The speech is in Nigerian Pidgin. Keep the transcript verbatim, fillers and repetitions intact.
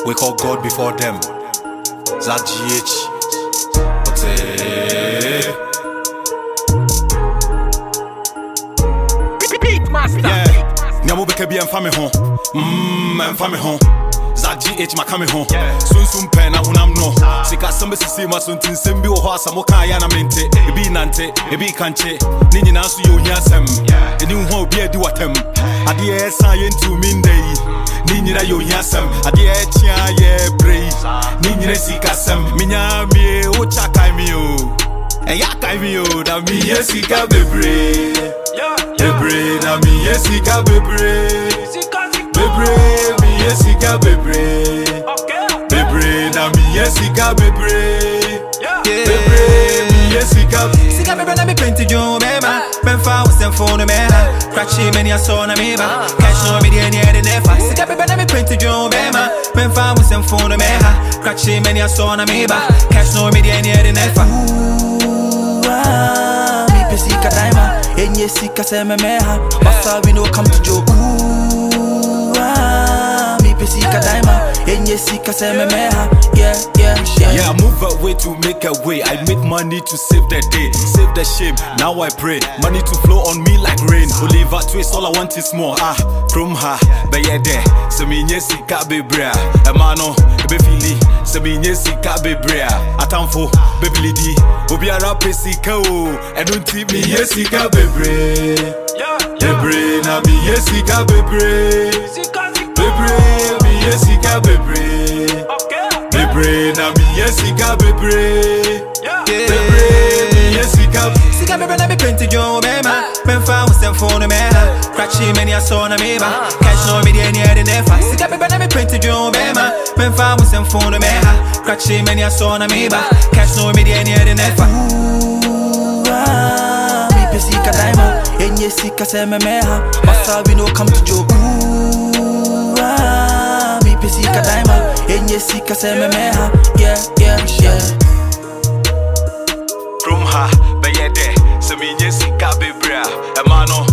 We call God before them. That G H. Beatmaster. Yeah. Nyamu beke bi emfa me ho. Mmm, emfa me ho. That G H makame ho. Sun sun pen na hunam no. Sika sembe sisi masuntin sembi wo ho asamo kan ya na mente. Ebi nante, ebi kanche. Ni nyina so ye ohia asem. Eni ho obi adi watem. Ade e san ye ntu mindei. Ni nyina ye ohia asem. Ade e tia ye brei. Ni nyina sika asem. Minya mi o chakai mi o. E ya kai mi o na mi ye sika bebre. Bebre na mi ye sika bebre. Bebre mi ye sika bebre. Bebre na mi ye sika bebre. Bebre mi ye sika. Sika bebre na mi plenty jo mema. Ben fa was them phone me ha. Cratchy many a son na me ba. Cash no me the any the never. Sika bebre na mi plenty jo mema. Ben fa was them phone me ha. Cratchy many a son na me ba. Cash no me the any the never. Ooh ah, mi pe sika daima. Enye sika se me me ha. Massa we no come to jo. Ooh ah, mi pe sika daima. Enye sika se me me ha. Yeah yeah yeah. Yeah, I move away to make a way. I make money to save the day, save the shame. Now I pray, money to flow on me like rain. Oliver twist, all I want is more. Ah, from her, be ye there. Se mi nye sika bebrea. Emano, be fili. Se mi nye sika bebrea. Atamfo, be lidi. Obiara pe sika o. Enunti mi ye sika bebre. Bebre na mi ye sika bebre. Bebre mi ye sika bebre. Bebre na mi ye sika bebre. Bebre mi ye sika. Sika bebre na mi plenty jo mema. Ben fa was them phone me ha. Cratchy many a son na me ba. Cash no me the any the never. Sika bebre na mi plenty jo mema. Ben fa was them phone me ha. Cratchy many a son na me ba. Cash no me the any the never. Ooh ah, mi pe sika daima. Enye sika se me me ha. Massa we no come to jo. Ooh ah, mi pe sika daima. Enye sika se me me ha. Yeah yeah yeah. From her, be ye there. Se mi nye sika bebrea. Emano,